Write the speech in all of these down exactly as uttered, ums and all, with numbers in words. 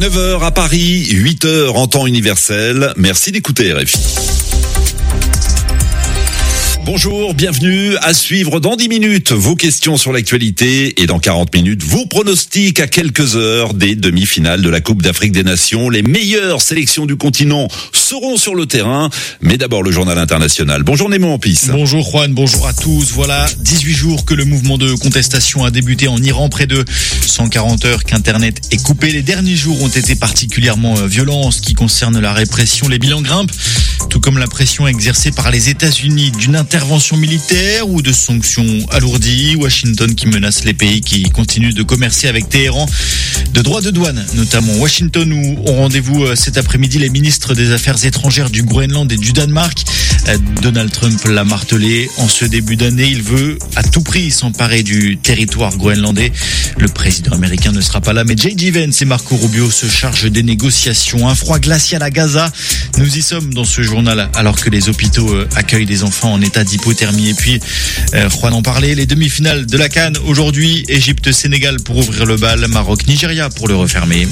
neuf heures à Paris, huit heures en temps universel. Merci d'écouter R F I. Bonjour, bienvenue. À suivre dans dix minutes vos questions sur l'actualité et dans quarante minutes vos pronostics à quelques heures des demi-finales de la Coupe d'Afrique des Nations. Les meilleures sélections du continent seront sur le terrain, mais d'abord le journal international. Bonjour Nemo Ampis. Bonjour Juan, bonjour à tous. Voilà dix-huit jours que le mouvement de contestation a débuté en Iran, près de cent quarante heures qu'Internet est coupé. Les derniers jours ont été particulièrement violents en ce qui concerne la répression. Les bilans grimpent, tout comme la pression exercée par les États-Unis d'une intervention militaire ou de sanctions alourdies. Washington qui menace les pays qui continuent de commercer avec Téhéran de droits de douane, notamment Washington où ont rendez-vous cet après-midi les ministres des Affaires étrangères du Groenland et du Danemark. Donald Trump l'a martelé en ce début d'année. Il veut à tout prix s'emparer du territoire groenlandais. Le président américain ne sera pas là, mais J D Vance et Marco Rubio se chargent des négociations. Un froid glacial à Gaza. Nous y sommes dans ce journal alors que les hôpitaux accueillent des enfants en état d'hypothermie. Et puis, euh, Juan en parlait, les demi-finales de la CAN aujourd'hui. Égypte-Sénégal pour ouvrir le bal. Maroc-Nigeria pour le refermer.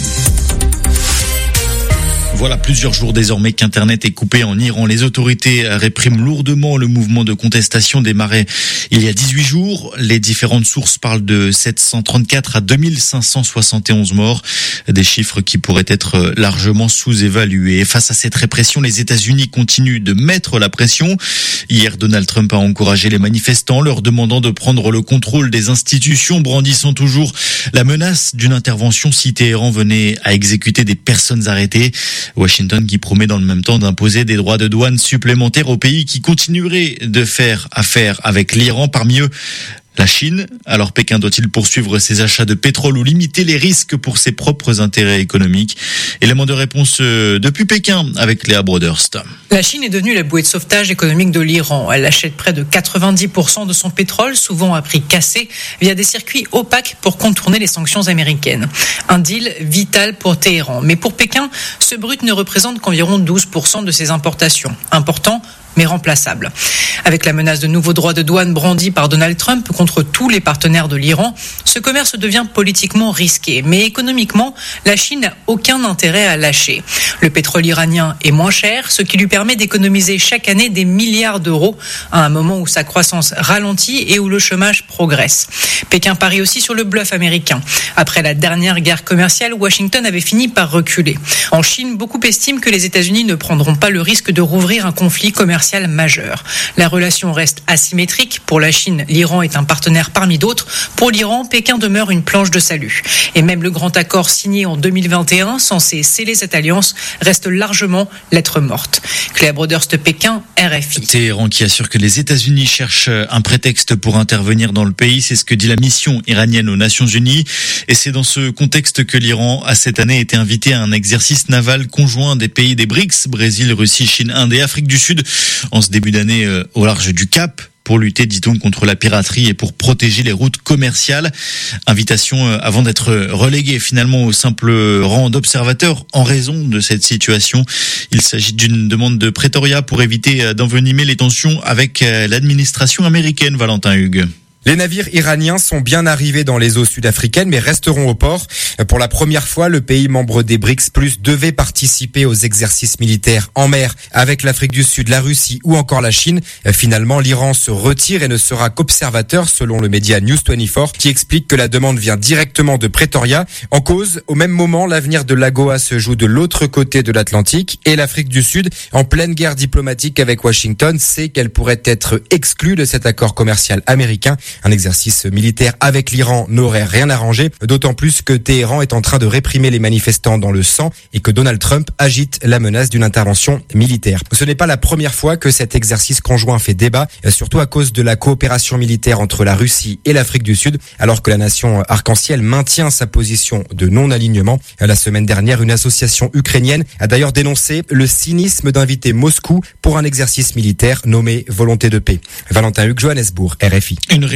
Voilà plusieurs jours désormais qu'Internet est coupé en Iran. Les autorités répriment lourdement le mouvement de contestation démarré il y a dix-huit jours. Les différentes sources parlent de sept cent trente-quatre à deux mille cinq cent soixante et onze morts. Des chiffres qui pourraient être largement sous-évalués. Face à cette répression, les États-Unis continuent de mettre la pression. Hier, Donald Trump a encouragé les manifestants, leur demandant de prendre le contrôle des institutions, brandissant toujours la menace d'une intervention si Téhéran venait à exécuter des personnes arrêtées. Washington qui promet dans le même temps d'imposer des droits de douane supplémentaires aux pays qui continueraient de faire affaire avec l'Iran, parmi eux la Chine. Alors Pékin doit-il poursuivre ses achats de pétrole ou limiter les risques pour ses propres intérêts économiques? Élément de réponse depuis Pékin avec Léa Broderst. La Chine est devenue la bouée de sauvetage économique de l'Iran. Elle achète près de quatre-vingt-dix pour cent de son pétrole, souvent à prix cassé, via des circuits opaques pour contourner les sanctions américaines. Un deal vital pour Téhéran. Mais pour Pékin, ce brut ne représente qu'environ douze pour cent de ses importations. Important, mais remplaçable. Avec la menace de nouveaux droits de douane brandis par Donald Trump contre tous les partenaires de l'Iran, ce commerce devient politiquement risqué. Mais économiquement, la Chine n'a aucun intérêt à lâcher. Le pétrole iranien est moins cher, ce qui lui permet d'économiser chaque année des milliards d'euros à un moment où sa croissance ralentit et où le chômage progresse. Pékin parie aussi sur le bluff américain. Après la dernière guerre commerciale, Washington avait fini par reculer. En Chine, beaucoup estiment que les États-Unis ne prendront pas le risque de rouvrir un conflit commercial majeur. La relation reste asymétrique. Pour la Chine, l'Iran est un partenaire parmi d'autres. Pour l'Iran, Pékin demeure une planche de salut. Et même le grand accord signé en deux mille vingt et un, censé sceller cette alliance, reste largement lettre morte. Claire Broderst, Pékin, R F I. Téhéran qui assure que les États-Unis cherchent un prétexte pour intervenir dans le pays. C'est ce que dit la mission iranienne aux Nations Unies. Et c'est dans ce contexte que l'Iran a cette année été invité à un exercice naval conjoint des pays des BRICS, Brésil, Russie, Chine, Inde et Afrique du Sud, en ce début d'année euh, au large du Cap, pour lutter, dit-on, contre la piraterie et pour protéger les routes commerciales. Invitation euh, avant d'être relégué finalement au simple rang d'observateur en raison de cette situation. Il s'agit d'une demande de Pretoria pour éviter euh, d'envenimer les tensions avec euh, l'administration américaine, Valentin Hugues. Les navires iraniens sont bien arrivés dans les eaux sud-africaines, mais resteront au port. Pour la première fois, le pays membre des BRICS plus devait participer aux exercices militaires en mer avec l'Afrique du Sud, la Russie ou encore la Chine. Finalement, l'Iran se retire et ne sera qu'observateur, selon le média News vingt-quatre, qui explique que la demande vient directement de Pretoria. En cause, au même moment, l'avenir de l'AGOA se joue de l'autre côté de l'Atlantique et l'Afrique du Sud, en pleine guerre diplomatique avec Washington, sait qu'elle pourrait être exclue de cet accord commercial américain. Un exercice militaire avec l'Iran n'aurait rien arrangé, d'autant plus que Téhéran est en train de réprimer les manifestants dans le sang et que Donald Trump agite la menace d'une intervention militaire. Ce n'est pas la première fois que cet exercice conjoint fait débat, surtout à cause de la coopération militaire entre la Russie et l'Afrique du Sud, alors que la nation arc-en-ciel maintient sa position de non-alignement. La semaine dernière, une association ukrainienne a d'ailleurs dénoncé le cynisme d'inviter Moscou pour un exercice militaire nommé Volonté de paix. Valentin Hugues, Johannesburg, R F I. Une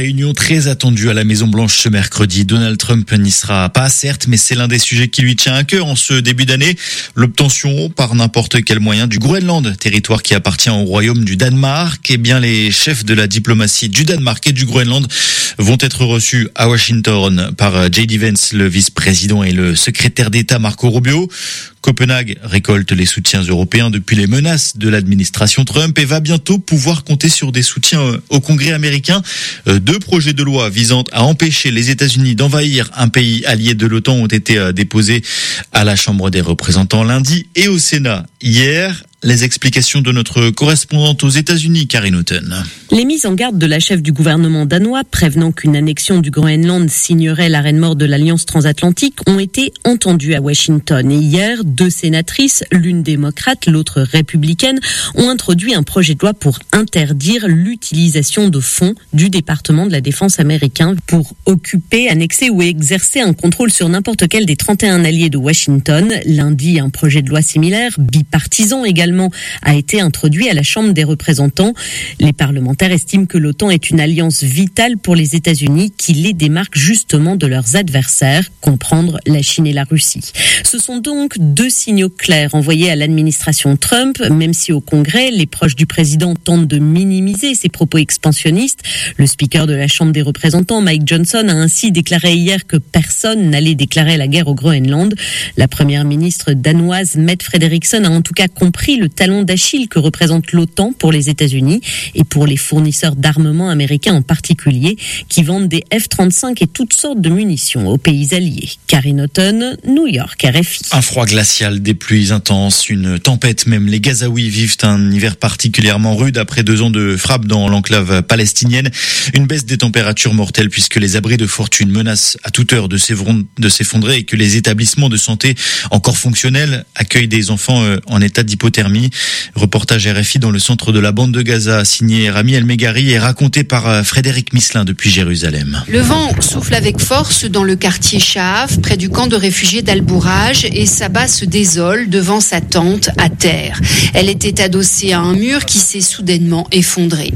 réunion très attendue à la Maison-Blanche ce mercredi. Donald Trump n'y sera pas, certes, mais c'est l'un des sujets qui lui tient à cœur en ce début d'année. L'obtention, par n'importe quel moyen, du Groenland, territoire qui appartient au royaume du Danemark. Eh bien, les chefs de la diplomatie du Danemark et du Groenland vont être reçus à Washington par J D Vance, le vice-président, et le secrétaire d'État Marco Rubio. Copenhague récolte les soutiens européens depuis les menaces de l'administration Trump et va bientôt pouvoir compter sur des soutiens au Congrès américain. Deux projets de loi visant à empêcher les États-Unis d'envahir un pays allié de l'OTAN ont été déposés à la Chambre des représentants lundi et au Sénat hier. Les explications de notre correspondante aux États-Unis, Karine Houghton. Les mises en garde de la chef du gouvernement danois, prévenant qu'une annexion du Groenland signerait l'arrêt de mort de l'Alliance transatlantique, ont été entendues à Washington. Et hier, deux sénatrices, l'une démocrate, l'autre républicaine, ont introduit un projet de loi pour interdire l'utilisation de fonds du département de la défense américain pour occuper, annexer ou exercer un contrôle sur n'importe quel des trente et un alliés de Washington. Lundi, un projet de loi similaire, bipartisan également, a été introduit à la Chambre des représentants. Les parlementaires estiment que l'OTAN est une alliance vitale pour les États-Unis qui les démarque justement de leurs adversaires, comprendre la Chine et la Russie. Ce sont donc deux signaux clairs envoyés à l'administration Trump, même si au Congrès, les proches du président tentent de minimiser ses propos expansionnistes. Le speaker de la Chambre des représentants, Mike Johnson, a ainsi déclaré hier que personne n'allait déclarer la guerre au Groenland. La première ministre danoise, Mette Frederiksen, a en tout cas compris le talon d'Achille que représente l'OTAN pour les États-Unis et pour les fournisseurs d'armement américains en particulier, qui vendent des F trente-cinq et toutes sortes de munitions aux pays alliés. Karine Houghton, New York, R F I. Un froid glacial, des pluies intenses, une tempête. Même les Gazaouis vivent un hiver particulièrement rude après deux ans de frappe dans l'enclave palestinienne. Une baisse des températures mortelles puisque les abris de fortune menacent à toute heure de s'effondrer et que les établissements de santé encore fonctionnels accueillent des enfants en état d'hypothermie. Reportage R F I dans le centre de la bande de Gaza, signé Rami El-Meghari et raconté par Frédéric Misselin depuis Jérusalem. Le vent souffle avec force dans le quartier Sha'af, près du camp de réfugiés d'Al-Bouraj, et Saba se désole devant sa tente à terre. Elle était adossée à un mur qui s'est soudainement effondré.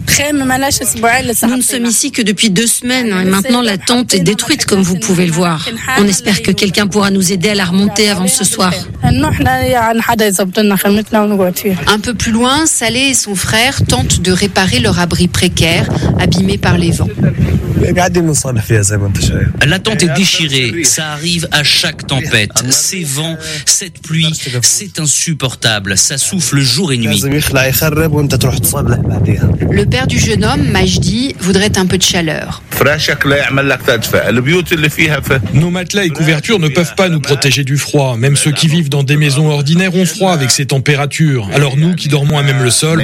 Nous ne sommes ici que depuis deux semaines et maintenant la tente est détruite comme vous pouvez le voir. On espère que quelqu'un pourra nous aider à la remonter avant ce soir. Un peu plus loin, Saleh et son frère tentent de réparer leur abri précaire, abîmé par les vents. La tente est déchirée, ça arrive à chaque tempête. Ces vents, cette pluie, c'est insupportable. Ça souffle jour et nuit. Le père du jeune homme, Majdi, voudrait un peu de chaleur. Nos matelas et couvertures ne peuvent pas nous protéger du froid. Même ceux qui vivent dans des maisons ordinaires ont froid avec ces températures. Alors nous qui dormons à même le sol...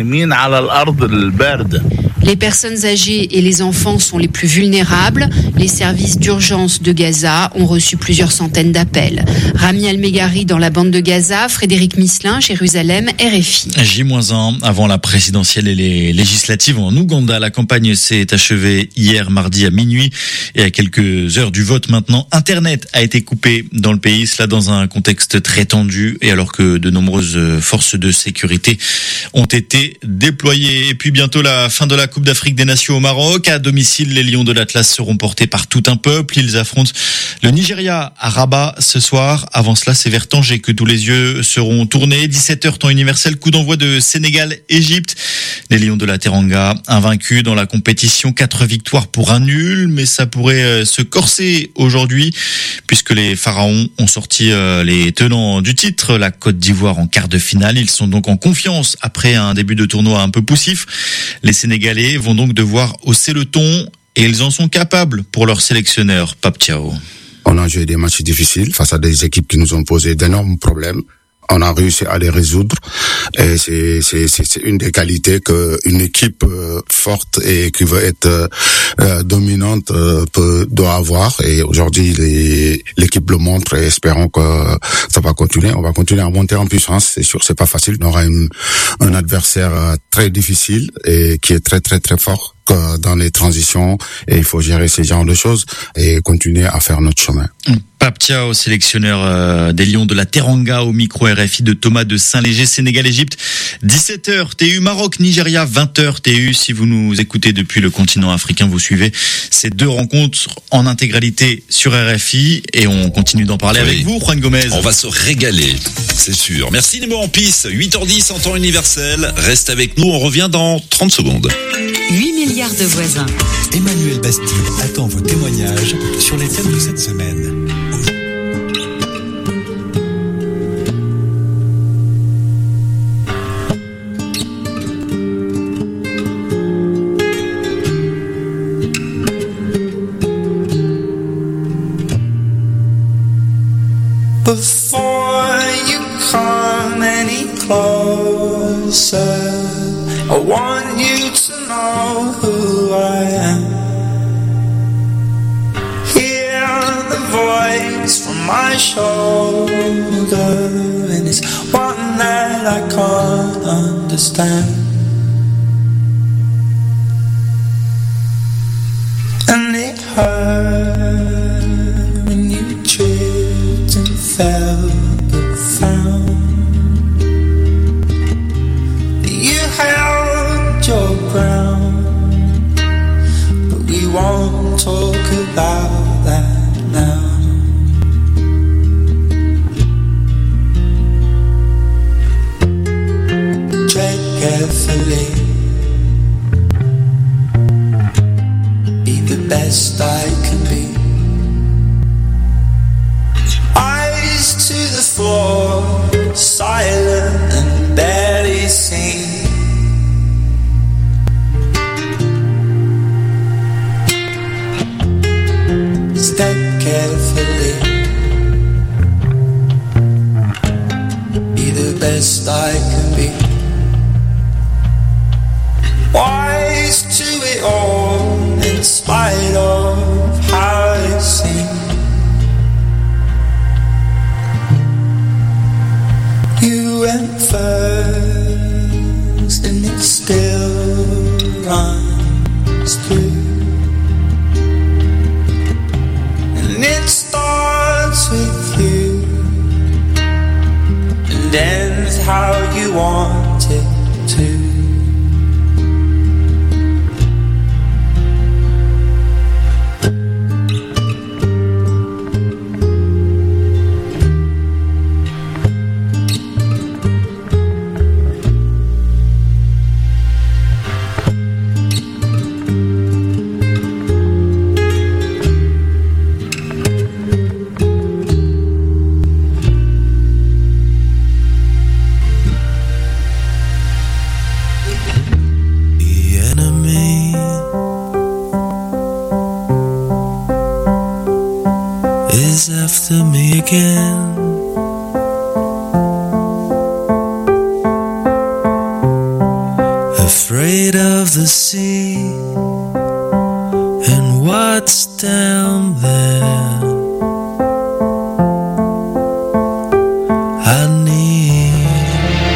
Les personnes âgées et les enfants sont les plus vulnérables. Les services d'urgence de Gaza ont reçu plusieurs centaines d'appels. Rami El-Meghari dans la bande de Gaza, Frédéric Misselin, Jérusalem, R F I. J moins un avant la présidentielle et les législatives en Ouganda. La campagne s'est achevée hier mardi à minuit et à quelques heures du vote maintenant. Internet a été coupé dans le pays, cela dans un contexte très tendu et alors que de nombreuses forces de sécurité ont été déployées. Et puis bientôt la fin de la Coupe d'Afrique des Nations au Maroc. À domicile, les Lions de l'Atlas seront portés par tout un peuple. Ils affrontent le Nigeria à Rabat ce soir. Avant cela, c'est vers Tanger que tous les yeux seront tournés. dix-sept heures temps universel, coup d'envoi de Sénégal-Égypte. Les Lions de la Teranga, invaincus dans la compétition, quatre victoires pour un nul, mais ça pourrait se corser aujourd'hui puisque les Pharaons ont sorti les tenants du titre, la Côte d'Ivoire en quart de finale. Ils sont donc en confiance après un début de tournoi un peu poussif. Les Sénégalais vont donc devoir hausser le ton et ils en sont capables pour leur sélectionneur, Pape Thiaw. On a joué des matchs difficiles face à des équipes qui nous ont posé d'énormes problèmes. On a réussi à les résoudre et c'est c'est c'est une des qualités que une équipe euh, forte et qui veut être euh, dominante euh, peut doit avoir et aujourd'hui les, l'équipe le montre et espérons que ça va continuer. On va continuer à monter en puissance. C'est sûr, c'est pas facile. On aura une, un adversaire très difficile et qui est très très très fort. euh, dans les transitions et il faut gérer ces genres de choses et continuer à faire notre chemin. Pape Thiaw, sélectionneur euh, des Lions de la Teranga au micro R F I de Thomas de Saint-Léger, Sénégal-Égypte. dix-sept heures T U, Maroc, Nigeria, vingt heures T U. Si vous nous écoutez depuis le continent africain, vous suivez ces deux rencontres en intégralité sur R F I et on continue d'en parler oui. avec vous, Juan Gomez. On va se régaler, c'est sûr. Merci Nemo en piste, huit heures dix en temps universel. Reste avec nous, on revient dans trente secondes. huit milliards de voisins. Emmanuel Bastide attend vos témoignages sur les thèmes de cette semaine. Before you come any closer, I want you to know who I am. Hear the voice from my shoulder, and it's one that I can't understand. And it hurt when you tripped and fell, but found that you held your ground. But we won't talk about that now. Tread carefully, be the best I can be. Eyes to the floor, silent and barely seen. Step carefully, be the best I can be. Wise to it all, in spite of how it seems. You went first, and it still runs through. And it starts with you, and ends how you want it to. After me again, afraid of the sea and what's down there. I need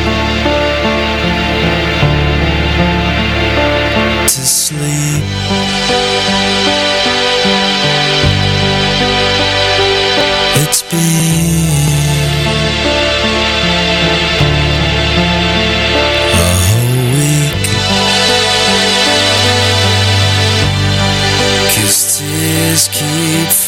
to sleep. It's been a whole week, 'cause tears keep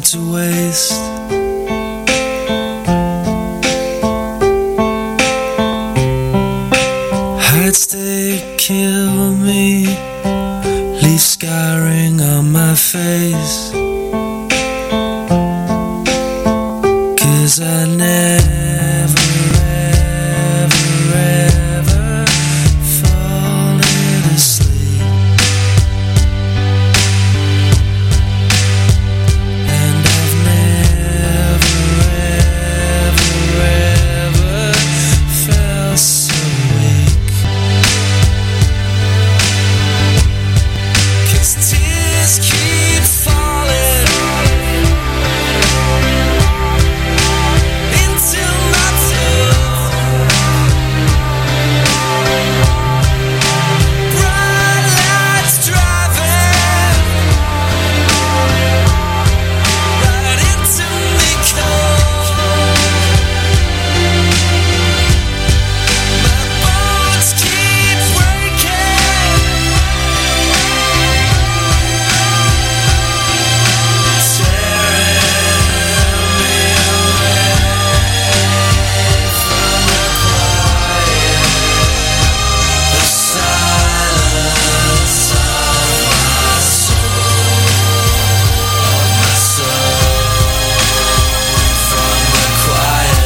to waste. I'd stay, kill me, leave scarring on my face. 'Cause I never, ever, ever fallen asleep. And I've never, ever, ever felt so weak. 'Cause tears keep falling into my tube. Bright lights driving right into me cold. My bones keep breaking, tearing me away from the quiet, the silence of my soul, of my soul, from the quiet.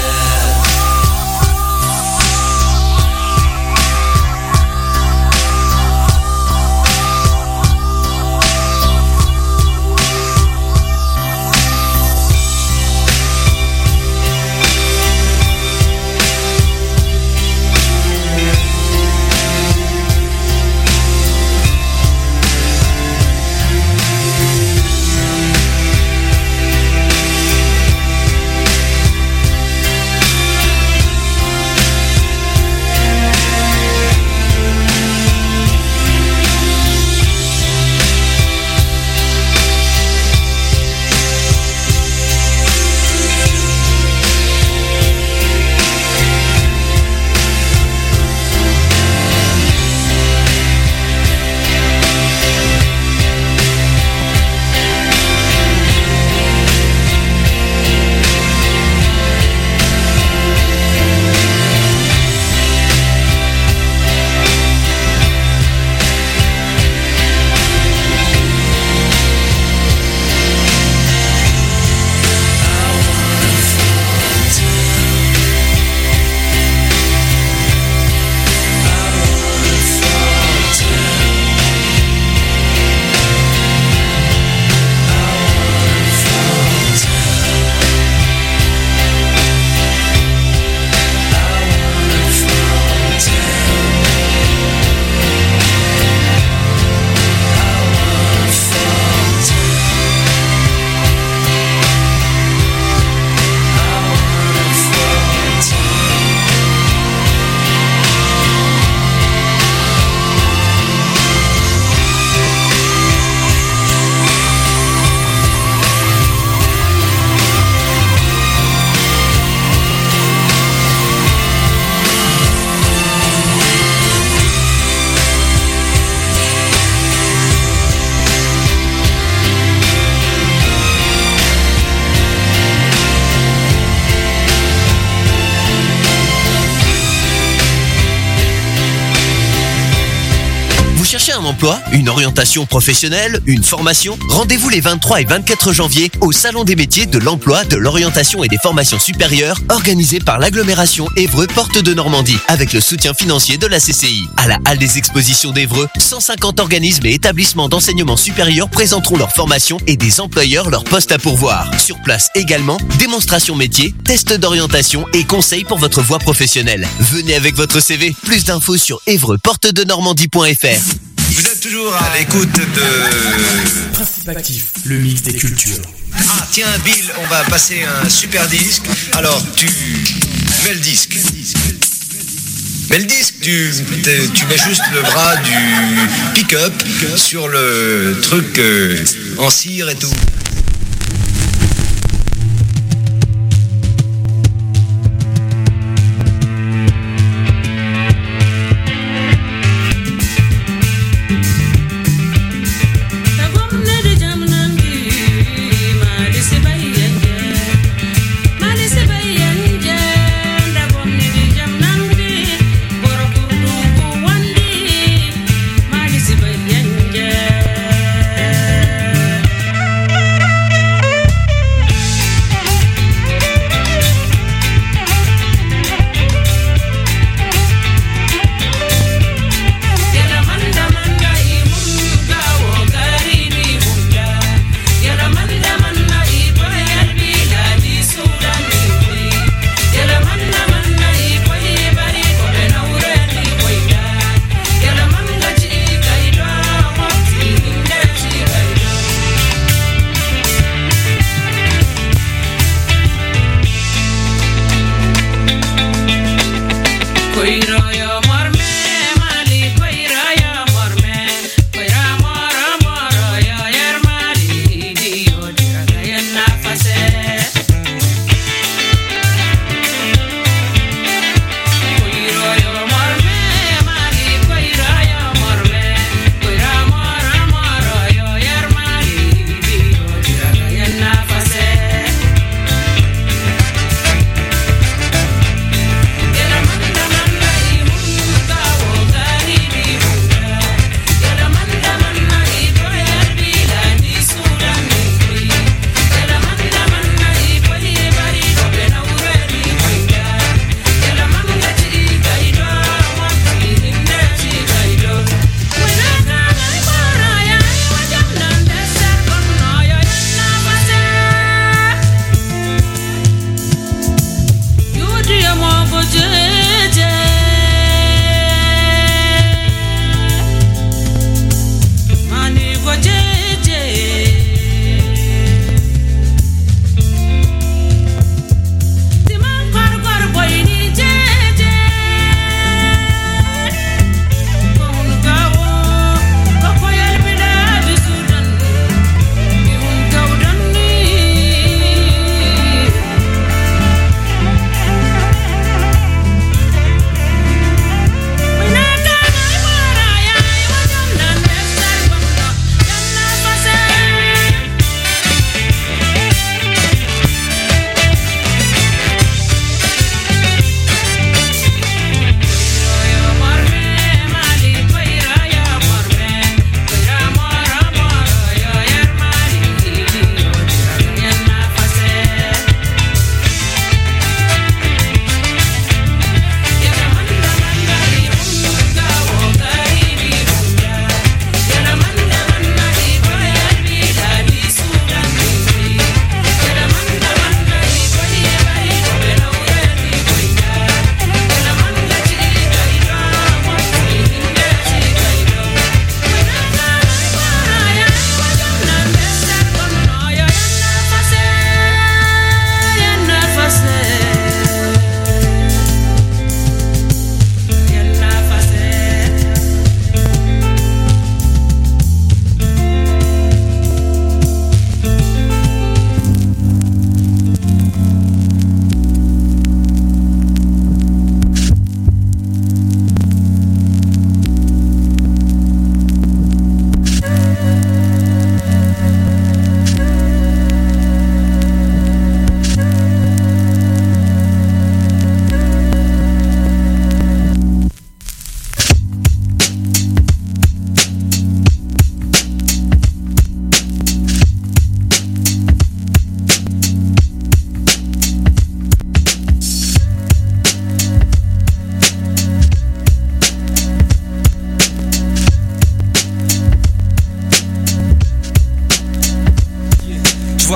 Cherchez un emploi, une orientation professionnelle, une formation? Rendez-vous les vingt-trois et vingt-quatre janvier au Salon des métiers de l'emploi, de l'orientation et des formations supérieures organisé par l'agglomération Évreux Porte de Normandie avec le soutien financier de la C C I. À la Halle des Expositions d'Évreux, cent cinquante organismes et établissements d'enseignement supérieur présenteront leurs formations et des employeurs leurs postes à pourvoir. Sur place également, démonstration métier, tests d'orientation et conseils pour votre voie professionnelle. Venez avec votre C V. Plus d'infos sur évreux porte de normandie point f r. Vous êtes toujours à l'écoute de Principe Actif, le mix des cultures. Ah tiens Bill, on va passer un super disque. Alors tu mets le disque. Mais le disque, tu, tu mets juste le bras du pick-up sur le truc euh, en cire et tout. Say bye.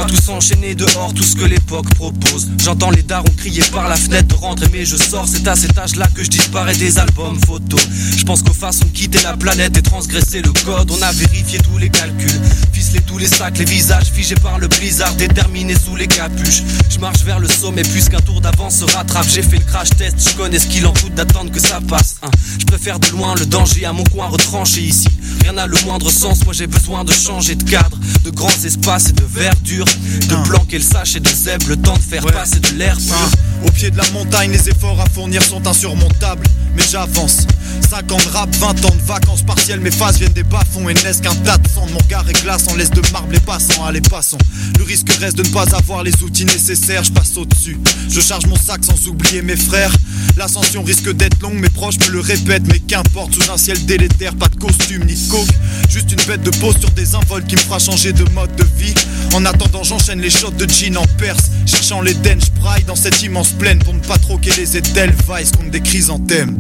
tous enchaînés dehors, tout ce que l'époque propose. J'entends les darons crier par la fenêtre de rentrer, mais je sors. C'est à cet âge-là que je disparais des albums photos. Je pense qu'aux façons de quitter la planète et transgresser le code. On a vérifié tous les calculs, ficelé tous les sacs, les visages figés par le blizzard, déterminés sous les capuches. Je marche vers le sommet puisqu'un tour d'avance se rattrape. J'ai fait le crash test, je connais ce qu'il en coûte d'attendre que ça passe, hein. Je préfère de loin le danger à mon coin retranché ici. Rien n'a le moindre sens, moi j'ai besoin de changer de cadre, de grands espaces et de verdure, de planquer le sache et de zèbre, le temps de faire ouais. passer de l'air pur. Au pied de la montagne, les efforts à fournir sont insurmontables, mais j'avance. Cinq ans de rap, vingt ans de vacances partielles. Mes phases viennent des bas-fonds et naissent qu'un tas de sang. Mon regard est glace en laisse de marbre les passants. Allez passons, le risque reste de ne pas avoir les outils nécessaires. Je passe au-dessus, je charge mon sac sans oublier mes frères. L'ascension risque d'être longue, mes proches me le répètent. Mais qu'importe, sous un ciel délétère, pas de costume ni de coke. Juste une bête de pause sur des invols qui me fera changer de mode de vie. En attendant j'enchaîne les shots de gin en Perse, cherchant l'Éden, je braille dans cette immense plaine pour ne pas troquer les Edelweiss contre des chrysanthèmes.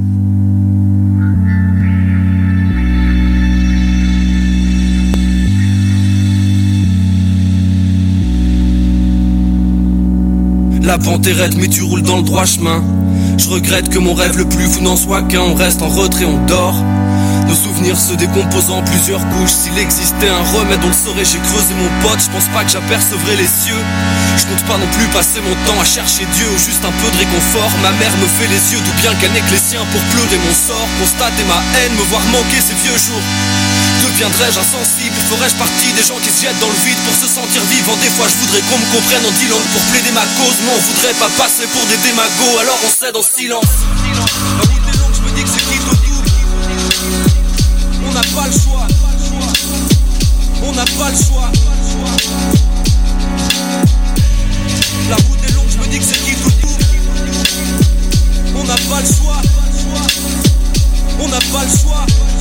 La pente est raide mais tu roules dans le droit chemin. Je regrette que mon rêve le plus fou n'en soit qu'un. On reste en retrait, on dort. Nos souvenirs se décomposent en plusieurs couches. S'il existait un remède on le saurait. J'ai creusé mon pote, je pense pas que j'apercevrais les cieux. Je compte pas non plus passer mon temps à chercher Dieu ou juste un peu de réconfort. Ma mère me fait les yeux, d'où bien qu'elle n'ait que les siens pour pleurer mon sort. Constater ma haine, me voir manquer ces vieux jours. Deviendrais-je insensible? Ferais-je partie des gens qui se jettent dans le vide pour se sentir vivant? Des fois je voudrais qu'on me comprenne en dix langues pour plaider ma cause. Mais on voudrait pas passer pour des démagos, alors on cède en silence. La route est longue, je me dis que c'est quitte au double. On n'a pas le choix. On n'a pas le choix. La route est longue, je me dis que c'est quitte au double. On n'a pas le choix. On n'a pas le choix.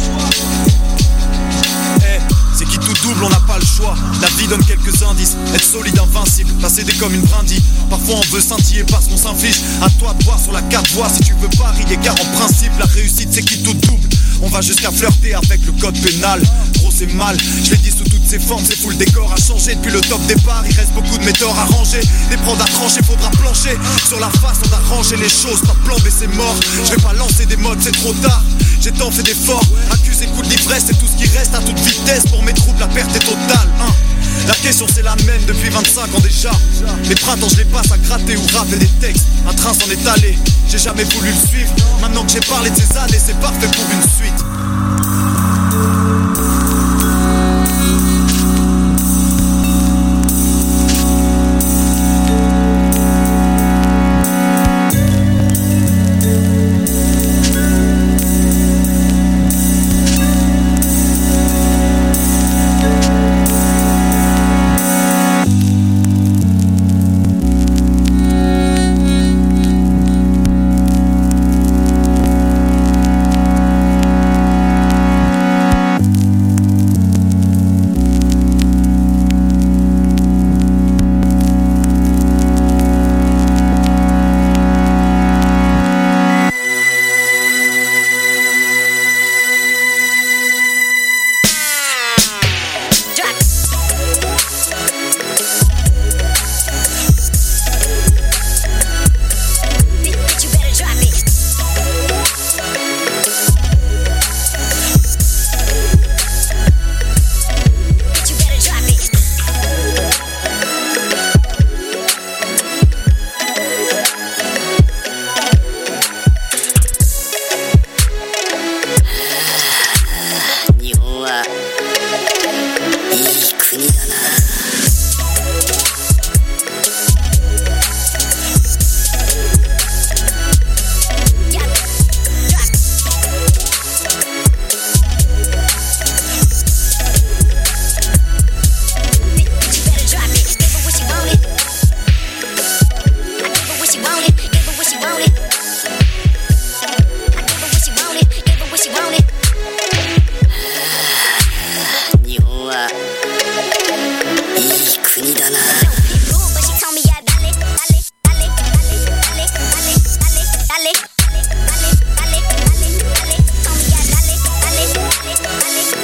Hey, c'est qui tout double, on n'a pas le choix. La vie donne quelques indices, être solide, invincible, pas céder comme une brindille. Parfois on veut scintiller parce qu'on s'inflige. À toi de voir sur la carte voix si tu veux parier, car en principe la réussite c'est qui tout double. On va jusqu'à flirter avec le code pénal. Gros c'est mal, je l'ai dit sous toutes ses formes. C'est fou, le décor a changé depuis le top départ. Il reste beaucoup de méthodes à ranger, des prods à trancher, faudra plancher. Sur la face on a rangé les choses, pas plan B c'est mort. Je vais pas lancer des modes, c'est trop tard. J'ai tant fait d'efforts, accusé coup de l'ivresse. C'est tout ce qui reste à toute vitesse. Pour mes troubles la perte est totale, hein. La question c'est la même depuis vingt-cinq ans déjà. Les printemps je les passe à gratter ou rapper des textes. Un train s'en est allé, j'ai jamais voulu le suivre. Maintenant que j'ai parlé de ces années, c'est parfait pour une suite.